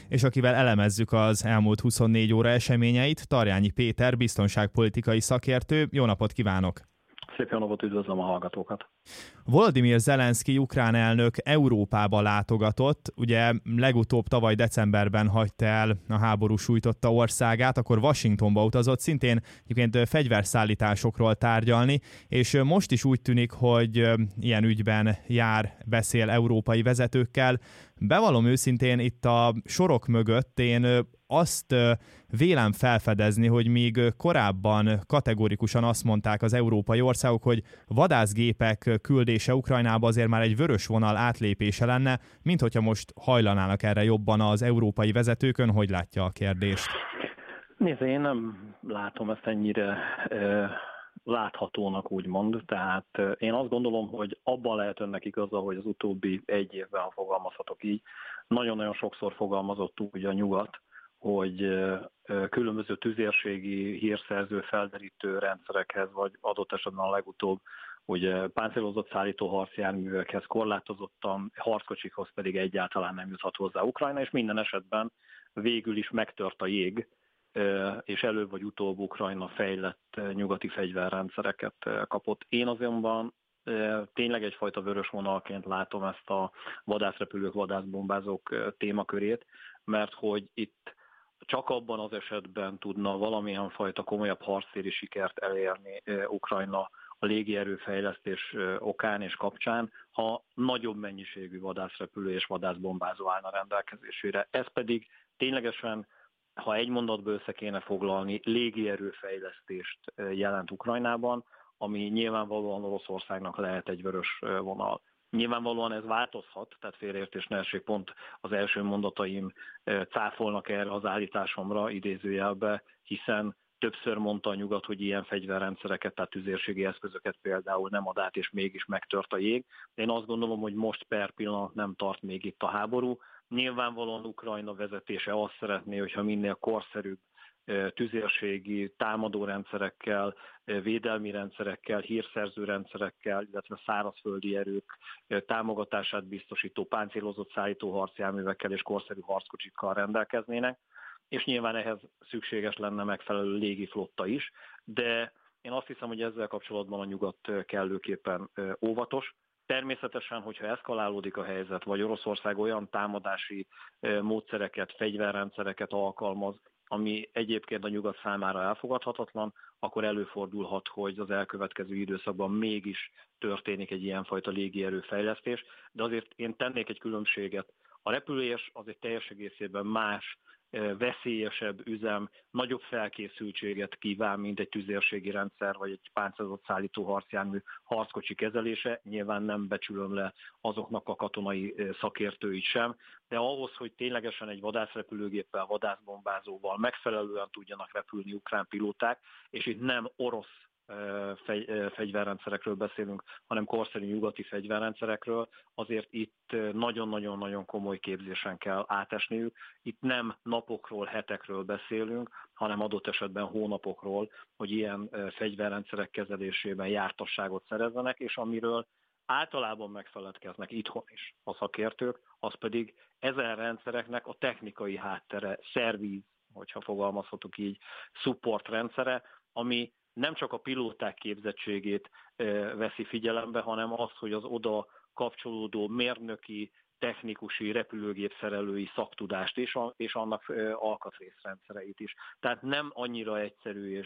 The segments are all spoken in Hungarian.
és akivel elemezzük az elmúlt 24 óra eseményeit, Tarjányi Péter, biztonságpolitikai szakértő. Jó napot kívánok! Szép jó napot, üdvözlöm a hallgatókat! Volodymyr Zelenszky ukrán elnök Európába látogatott, ugye legutóbb tavaly decemberben hagyta el a háború sújtotta országát, akkor Washingtonba utazott, szintén egyébként fegyverszállításokról tárgyalni, és most is úgy tűnik, hogy ilyen ügyben beszél európai vezetőkkel. Bevallom őszintén, itt a sorok mögött én azt vélem felfedezni, hogy míg korábban kategorikusan azt mondták az európai országok, hogy vadászgépek küldése Ukrajnába azért már egy vörös vonal átlépése lenne, mint hogyha most hajlanának erre jobban az európai vezetőkön. Hogy látja a kérdést? Nézd, én nem látom ezt ennyire láthatónak, úgymond. Tehát én azt gondolom, hogy abban lehet önnek igaza, hogy az utóbbi egy évben, ha fogalmazhatok így, nagyon-nagyon sokszor fogalmazott úgy a nyugat, hogy különböző tüzérségi hírszerző felderítő rendszerekhez, vagy adott esetben a legutóbb, ugye páncélozott szállító harcjárművekhez korlátozottan, harckocsikhoz pedig egyáltalán nem juthat hozzá Ukrajna, és minden esetben végül is megtört a jég, és előbb vagy utóbb Ukrajna fejlett nyugati fegyverrendszereket kapott. Én azonban tényleg egyfajta vörös vonalként látom ezt a vadászrepülők, vadászbombázók témakörét, mert hogy itt csak abban az esetben tudna valamilyen fajta komolyabb harctéri sikert elérni Ukrajna a légierőfejlesztés okán és kapcsán, ha nagyobb mennyiségű vadászrepülő és vadászbombázó állna rendelkezésére. Ez pedig ténylegesen, ha egy mondatba össze kéne foglalni, légierőfejlesztést jelent Ukrajnában, ami nyilvánvalóan Oroszországnak lehet egy vörös vonal. Nyilvánvalóan ez változhat, tehát félreértés ne essék, pont az első mondataim cáfolnak erre az állításomra idézőjelbe, hiszen többször mondta a nyugat, hogy ilyen fegyverrendszereket, tehát tüzérségi eszközöket például nem ad át, és mégis megtört a jég. De én azt gondolom, hogy most per pillanat nem tart még itt a háború. Nyilvánvalóan Ukrajna vezetése azt szeretné, hogyha minél korszerűbb tüzérségi támadórendszerekkel, védelmi rendszerekkel, hírszerző rendszerekkel, illetve szárazföldi erők támogatását biztosító páncélozott szállító harcjárművekkel és korszerű harckocsikkal rendelkeznének, és nyilván ehhez szükséges lenne megfelelő légiflotta is, de én azt hiszem, hogy ezzel kapcsolatban a nyugat kellőképpen óvatos. Természetesen, hogyha eszkalálódik a helyzet, vagy Oroszország olyan támadási módszereket, fegyverrendszereket alkalmaz, ami egyébként a nyugat számára elfogadhatatlan, akkor előfordulhat, hogy az elkövetkező időszakban mégis történik egy ilyenfajta légierőfejlesztés, de azért én tennék egy különbséget. A repülés az egy teljes egészében más, veszélyesebb üzem, nagyobb felkészültséget kíván, mint egy tüzérségi rendszer, vagy egy páncélozott szállító harcjármű harckocsi kezelése. Nyilván nem becsülöm le azoknak a katonai szakértőit sem, de ahhoz, hogy ténylegesen egy vadászrepülőgéppel, vadászbombázóval megfelelően tudjanak repülni ukrán pilóták, és itt nem orosz fegyverrendszerekről beszélünk, hanem korszerű nyugati fegyverrendszerekről, azért itt nagyon-nagyon-nagyon komoly képzésen kell átesniük. Itt nem napokról, hetekről beszélünk, hanem adott esetben hónapokról, hogy ilyen fegyverrendszerek kezelésében jártasságot szerezzenek, és amiről általában megfeledkeznek itthon is a szakértők, az pedig ezen rendszereknek a technikai háttere, szervíz, hogyha fogalmazhatok így, support rendszere, ami nem csak a pilóták képzettségét veszi figyelembe, hanem azt, hogy az oda kapcsolódó mérnöki, technikusi, repülőgépszerelői szaktudást és annak alkatrészrendszereit is. Tehát nem annyira egyszerű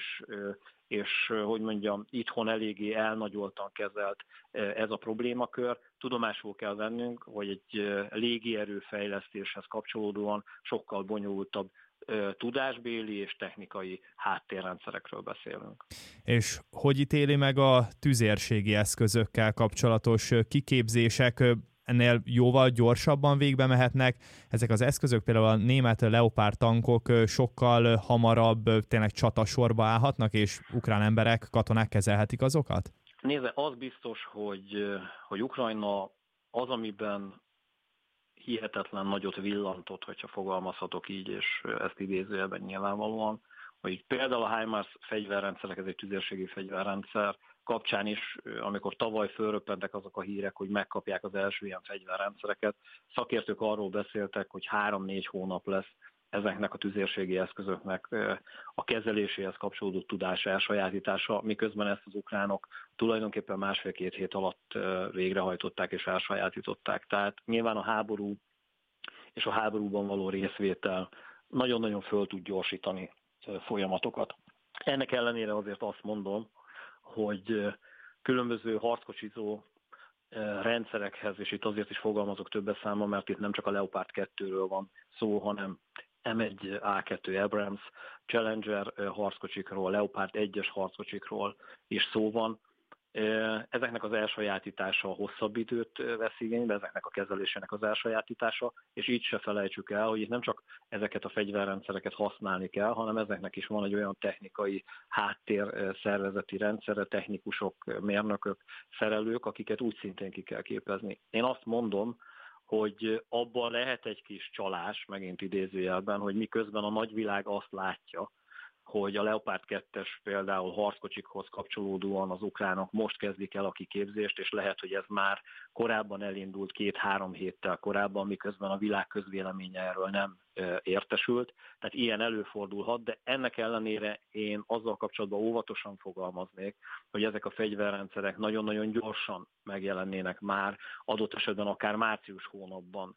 és hogy mondjam, itthon eléggé elnagyoltan kezelt ez a problémakör. Tudomásul kell vennünk, hogy egy légierőfejlesztéshez kapcsolódóan sokkal bonyolultabb tudásbéli és technikai háttérrendszerekről beszélünk. És hogy ítéli meg a tüzérségi eszközökkel kapcsolatos kiképzések? Ennél jóval gyorsabban végbe mehetnek. Ezek az eszközök, például a német Leopard tankok sokkal hamarabb tényleg csatasorba állhatnak, és ukrán emberek, katonák kezelhetik azokat? Nézze, az biztos, hogy Ukrajna az, amiben hihetetlen nagyot villantott, hogyha fogalmazhatok így, és ezt idézőjelben nyilvánvalóan, hogy például a HIMARS fegyverrendszerek, ez egy tüzérségi fegyverrendszer kapcsán is, amikor tavaly fölröppentek azok a hírek, hogy megkapják az első ilyen fegyverrendszereket, szakértők arról beszéltek, hogy 3-4 hónap lesz ezeknek a tüzérségi eszközöknek a kezeléséhez kapcsolódó tudás elsajátítása, miközben ezt az ukránok tulajdonképpen 1,5-2 hét alatt végrehajtották és elsajátították. Tehát nyilván a háború és a háborúban való részvétel nagyon-nagyon föl tud gyorsítani folyamatokat. Ennek ellenére azért azt mondom, hogy különböző harckocsizó rendszerekhez, és itt azért is fogalmazok többes számmal, mert itt nem csak a Leopard 2-ről van szó, hanem M1A2 Abrams, Challenger harckocsikról, Leopard 1-es harckocsikról is szó van. Ezeknek az elsajátítása hosszabb időt vesz igénybe, ezeknek a kezelésének az elsajátítása, és így se felejtsük el, hogy itt nem csak ezeket a fegyverrendszereket használni kell, hanem ezeknek is van egy olyan technikai háttér szervezeti rendszere, technikusok, mérnökök, szerelők, akiket úgy szintén ki kell képezni. Én azt mondom, hogy abban lehet egy kis csalás, megint idézőjelben, hogy miközben a nagyvilág azt látja, hogy a Leopard 2-es például harckocsikhoz kapcsolódóan az ukránok most kezdik el a kiképzést, és lehet, hogy ez már korábban elindult 2-3 héttel korábban, miközben a világ közvéleménye erről nem értesült. Tehát ilyen előfordulhat, de ennek ellenére én azzal kapcsolatban óvatosan fogalmaznék, hogy ezek a fegyverrendszerek nagyon-nagyon gyorsan megjelennének már, adott esetben akár március hónapban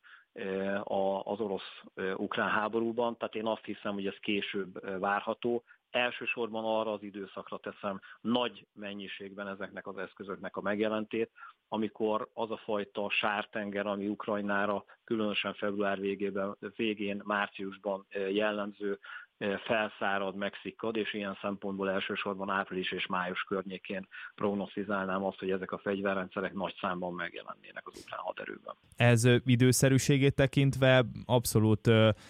az orosz-ukrán háborúban, tehát én azt hiszem, hogy ez később várható. Elsősorban arra az időszakra teszem nagy mennyiségben ezeknek az eszközöknek a megjelentét, amikor az a fajta sártenger, ami Ukrajnára különösen február végén, márciusban jellemző, felszárad, megszikkad, és ilyen szempontból elsősorban április és május környékén prognosztizálnám azt, hogy ezek a fegyverrendszerek nagy számban megjelennének az ukrán haderőben. Ez időszerűségét tekintve abszolút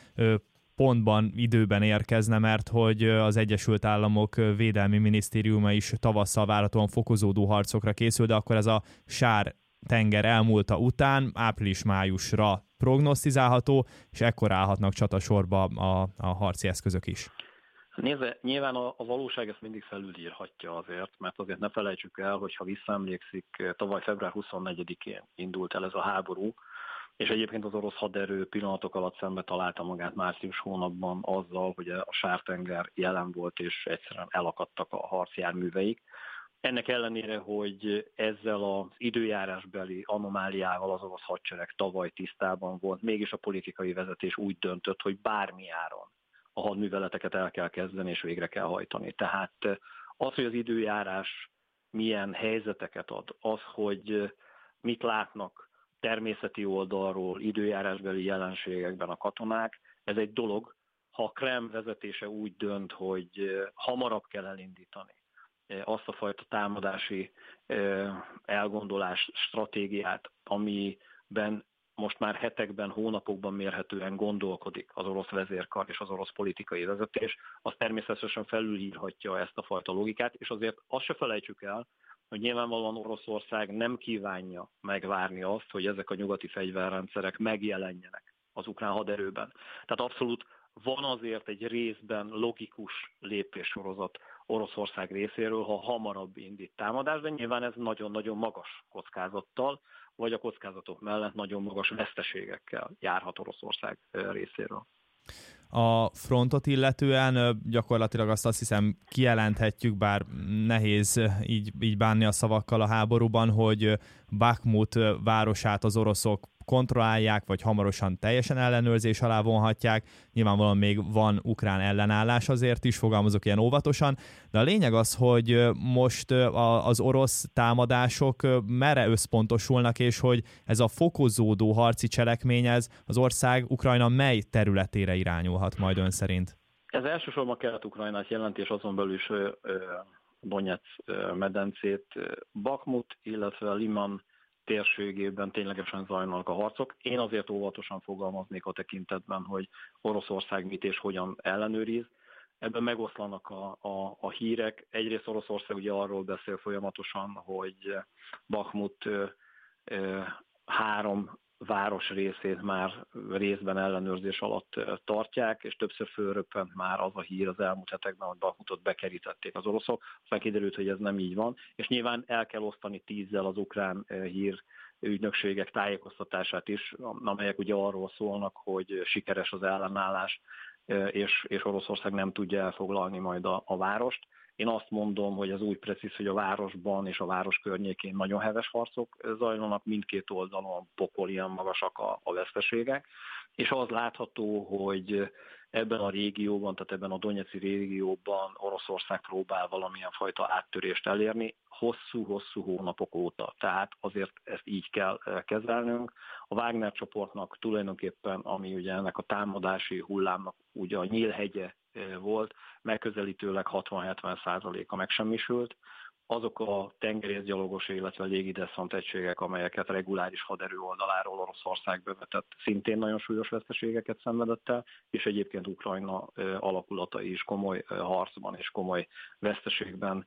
pontban, időben érkezne, mert hogy az Egyesült Államok Védelmi Minisztériuma is tavasszal várhatóan fokozódó harcokra készül, de akkor ez a sár tenger elmúlta után, április-májusra prognosztizálható, és ekkor állhatnak csatasorba a harci eszközök is. Nézze, nyilván a valóság ezt mindig felülírhatja azért, mert azért ne felejtsük el, hogy ha visszaemlékszik, tavaly február 24-én indult el ez a háború, és egyébként az orosz haderő pillanatok alatt szembe találta magát március hónapban azzal, hogy a sártenger jelen volt, és egyszerűen elakadtak a harcjárműveik. Ennek ellenére, hogy ezzel az időjárásbeli anomáliával az orosz hadsereg tavaly tisztában volt, mégis a politikai vezetés úgy döntött, hogy bármi áron a hadműveleteket el kell kezdeni és végre kell hajtani. Tehát az, hogy az időjárás milyen helyzeteket ad, az, hogy mit látnak természeti oldalról, időjárásbeli jelenségekben a katonák, ez egy dolog. Ha a Kreml vezetése úgy dönt, hogy hamarabb kell elindítani azt a fajta támadási elgondolás, stratégiát, amiben most már hetekben, hónapokban mérhetően gondolkodik az orosz vezérkar és az orosz politikai vezetés, az természetesen felülírhatja ezt a fajta logikát, és azért azt se felejtsük el, hogy nyilvánvalóan Oroszország nem kívánja megvárni azt, hogy ezek a nyugati fegyverrendszerek megjelenjenek az ukrán haderőben. Tehát abszolút van azért egy részben logikus lépéssorozat Oroszország részéről, ha hamarabb indít támadást, de nyilván ez nagyon-nagyon magas kockázattal, vagy a kockázatok mellett nagyon magas veszteségekkel járhat Oroszország részéről. A frontot illetően gyakorlatilag azt hiszem kijelenthetjük, bár nehéz így bánni a szavakkal a háborúban, hogy Bakhmut városát az oroszok kontrollálják, vagy hamarosan teljesen ellenőrzés alá vonhatják. Nyilvánvalóan még van ukrán ellenállás, azért is fogalmazok ilyen óvatosan, de a lényeg az, hogy most az orosz támadások merre összpontosulnak, és hogy ez a fokozódó harci cselekmény, ez az ország Ukrajna mely területére irányulhat majd ön szerint? Ez elsősorban Kelet-Ukrajnát jelenti, és azon belül is Donetsz medencét. Bakhmut, illetve Liman térségében ténylegesen zajlanak a harcok. Én azért óvatosan fogalmaznék a tekintetben, hogy Oroszország mit és hogyan ellenőriz. Ebben megoszlanak a hírek. Egyrészt Oroszország ugye arról beszél folyamatosan, hogy Bakhmut 3 város részét már részben ellenőrzés alatt tartják, és többször fölröppent már az a hír az elmúlt hetekben, hogy Bakhmutot bekerítették az oroszok, aztán kiderült, hogy ez nem így van, és nyilván el kell osztani 10-zel az ukrán hír ügynökségek tájékoztatását is, amelyek ugye arról szólnak, hogy sikeres az ellenállás, és Oroszország nem tudja elfoglalni majd a várost. Én azt mondom, hogy ez úgy precíz, hogy a városban és a város környékén nagyon heves harcok zajlanak, mindkét oldalon pokolian magasak a veszteségek, és az látható, hogy ebben a régióban, tehát ebben a Donyeczy régióban Oroszország próbál valamilyen fajta áttörést elérni hosszú-hosszú hónapok óta. Tehát azért ezt így kell kezelnünk. A Wagner csoportnak tulajdonképpen, ami ugye ennek a támadási hullámnak ugye a nyílhegye volt, megközelítőleg 60-70%-a megsemmisült. Azok a tengerészgyalogos, illetve légideszant egységek, amelyeket reguláris haderő oldaláról Oroszország bevetett, szintén nagyon súlyos veszteségeket szenvedett el, és egyébként Ukrajna alakulatai is komoly harcban és komoly veszteségben,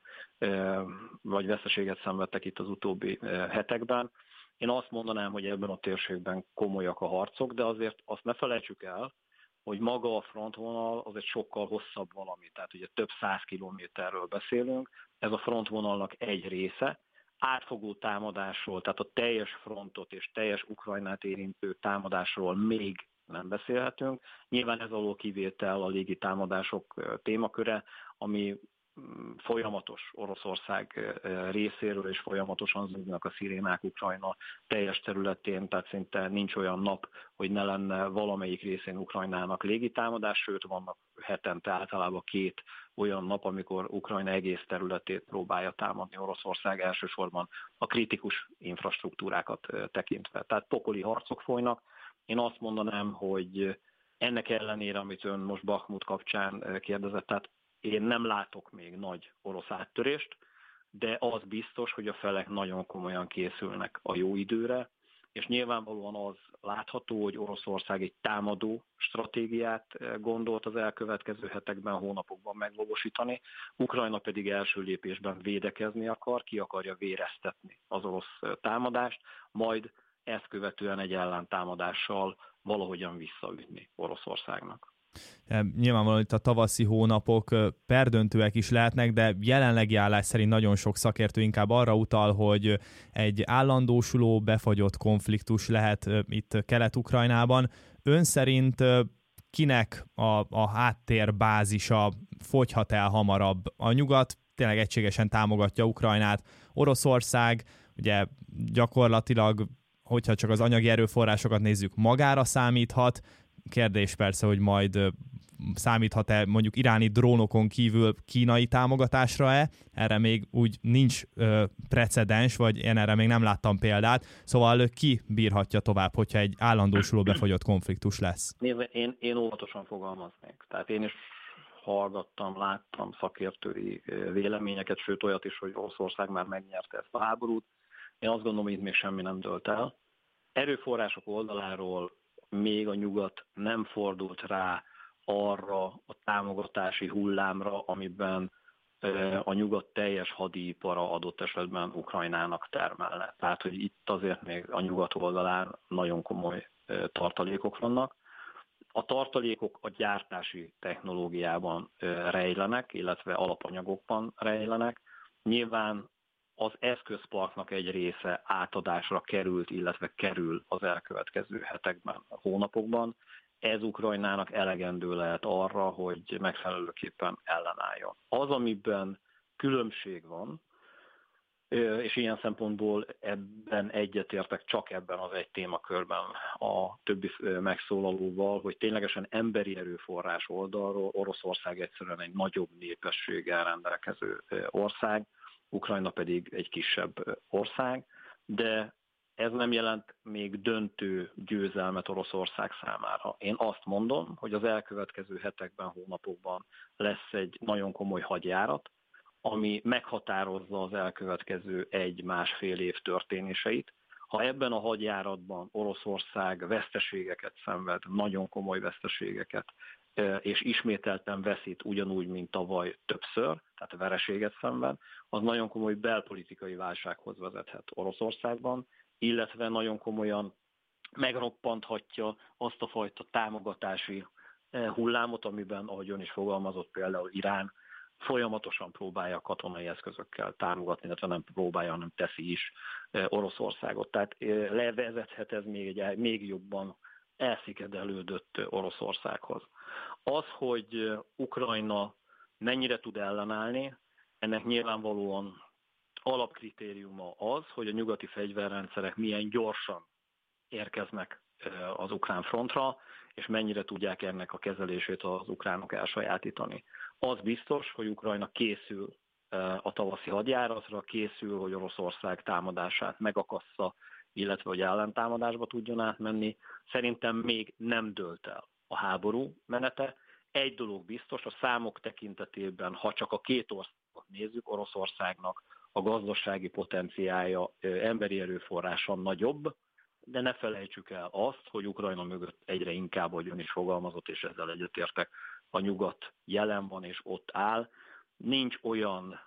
vagy veszteséget szenvedtek itt az utóbbi hetekben. Én azt mondanám, hogy ebben a térségben komolyak a harcok, de azért azt ne felejtsük el, hogy maga a frontvonal az egy sokkal hosszabb valami, tehát ugye több 100 kilométerről beszélünk, ez a frontvonalnak egy része, átfogó támadásról, tehát a teljes frontot és teljes Ukrajnát érintő támadásról még nem beszélhetünk. Nyilván ez alól kivétel a légi támadások témaköre, ami folyamatos Oroszország részéről, és folyamatosan zúgnak a szirénák Ukrajna teljes területén, tehát szinte nincs olyan nap, hogy ne lenne valamelyik részén Ukrajnának légitámadás, sőt vannak hetente általában 2 olyan nap, amikor Ukrajna egész területét próbálja támadni Oroszország, elsősorban a kritikus infrastruktúrákat tekintve. Tehát pokoli harcok folynak. Én azt mondanám, hogy ennek ellenére, amit ön most Bakhmut kapcsán kérdezett, tehát én nem látok még nagy orosz áttörést, de az biztos, hogy a felek nagyon komolyan készülnek a jó időre, és nyilvánvalóan az látható, hogy Oroszország egy támadó stratégiát gondolt az elkövetkező hetekben, hónapokban megvalósítani, Ukrajna pedig első lépésben védekezni akar, ki akarja véreztetni az orosz támadást, majd ezt követően egy ellentámadással valahogyan visszaütni Oroszországnak. Nyilvánvalóan itt a tavaszi hónapok perdöntőek is lehetnek, de jelenlegi állás szerint nagyon sok szakértő inkább arra utal, hogy egy állandósuló, befagyott konfliktus lehet itt Kelet-Ukrajnában. Ön szerint kinek a háttérbázisa fogyhat el hamarabb? A nyugat tényleg egységesen támogatja Ukrajnát, Oroszország ugye gyakorlatilag, hogyha csak az anyagi erőforrásokat nézzük, magára számíthat. Kérdés persze, hogy majd számíthat-e mondjuk iráni drónokon kívül kínai támogatásra-e? Erre még úgy nincs precedens, vagy én erre még nem láttam példát. Szóval ki bírhatja tovább, hogyha egy állandósuló befagyott konfliktus lesz? Nézd, én óvatosan fogalmaznék. Tehát én is hallgattam, láttam szakértői véleményeket, sőt olyat is, hogy Oroszország már megnyerte ezt a háborút. Én azt gondolom, hogy itt még semmi nem dőlt el. Erőforrások oldaláról még a nyugat nem fordult rá arra a támogatási hullámra, amiben a nyugat teljes hadipara adott esetben Ukrajnának termelne. Tehát, hogy itt azért még a nyugat oldalán nagyon komoly tartalékok vannak. A tartalékok a gyártási technológiában rejlenek, illetve alapanyagokban rejlenek. Nyilván az eszközparknak egy része átadásra került, illetve kerül az elkövetkező hetekben, hónapokban. Ez Ukrajnának elegendő lehet arra, hogy megfelelőképpen ellenálljon. Az, amiben különbség van, és ilyen szempontból ebben egyetértek csak ebben az egy témakörben a többi megszólalóval, hogy ténylegesen emberi erőforrás oldalról Oroszország egyszerűen egy nagyobb népességgel rendelkező ország, Ukrajna pedig egy kisebb ország, de ez nem jelent még döntő győzelmet Oroszország számára. Én azt mondom, hogy az elkövetkező hetekben, hónapokban lesz egy nagyon komoly hadjárat, ami meghatározza az elkövetkező 1-1,5 év történéseit. Ha ebben a hadjáratban Oroszország veszteségeket szenved, nagyon komoly veszteségeket, és ismételten veszít ugyanúgy, mint tavaly többször, tehát vereséget szenved, az nagyon komoly belpolitikai válsághoz vezethet Oroszországban, illetve nagyon komolyan megroppanthatja azt a fajta támogatási hullámot, amiben, ahogy ön is fogalmazott, például Irán folyamatosan próbálja katonai eszközökkel támogatni, illetve nem próbálja, hanem teszi is Oroszországot. Tehát levezethet ez még jobban elszigetelődött Oroszországhoz. Az, hogy Ukrajna mennyire tud ellenállni, ennek nyilvánvalóan alapkritériuma az, hogy a nyugati fegyverrendszerek milyen gyorsan érkeznek az ukrán frontra, és mennyire tudják ennek a kezelését az ukránok elsajátítani. Az biztos, hogy Ukrajna készül a tavaszi hadjáratra, készül, hogy Oroszország támadását megakassza, illetve hogy ellentámadásba tudjon átmenni. Szerintem még nem dőlt el a háború menete. Egy dolog biztos, a számok tekintetében, ha csak a két országot nézzük, Oroszországnak a gazdasági potenciálja, emberi erőforrása nagyobb, de ne felejtsük el azt, hogy Ukrajna mögött egyre inkább, ahogy ön is fogalmazott, és ezzel egyetértek, a nyugat jelen van és ott áll. Nincs olyan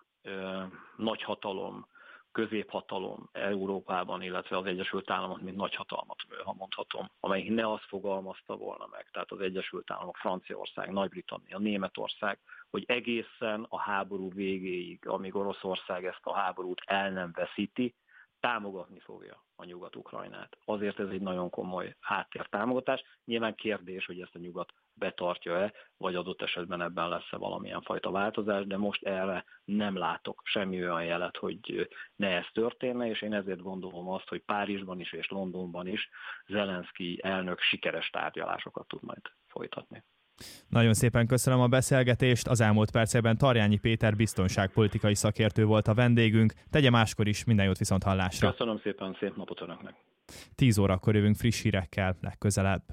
nagyhatalom, középhatalom Európában, illetve az Egyesült Államok, mint nagyhatalmat, ha mondhatom, amelyik ne azt fogalmazta volna meg, tehát az Egyesült Államok, Franciaország, Nagy-Britannia, Németország, hogy egészen a háború végéig, amíg Oroszország ezt a háborút el nem veszíti, támogatni fogja a Nyugat-Ukrajnát. Azért ez egy nagyon komoly háttértámogatás. Nyilván kérdés, hogy ezt a nyugat betartja-e, vagy adott esetben ebben lesz-e valamilyen fajta változás, de most erre nem látok semmi olyan jelet, hogy ne ez történne, és én ezért gondolom azt, hogy Párizsban is és Londonban is Zelenszkij elnök sikeres tárgyalásokat tud majd folytatni. Nagyon szépen köszönöm a beszélgetést. Az elmúlt percekben Tarjányi Péter biztonságpolitikai szakértő volt a vendégünk. Tegye máskor is, minden jót, viszont hallásra. Köszönöm szépen, szép napot önöknek. 10 órakor jövünk friss hírekkel legközelebb.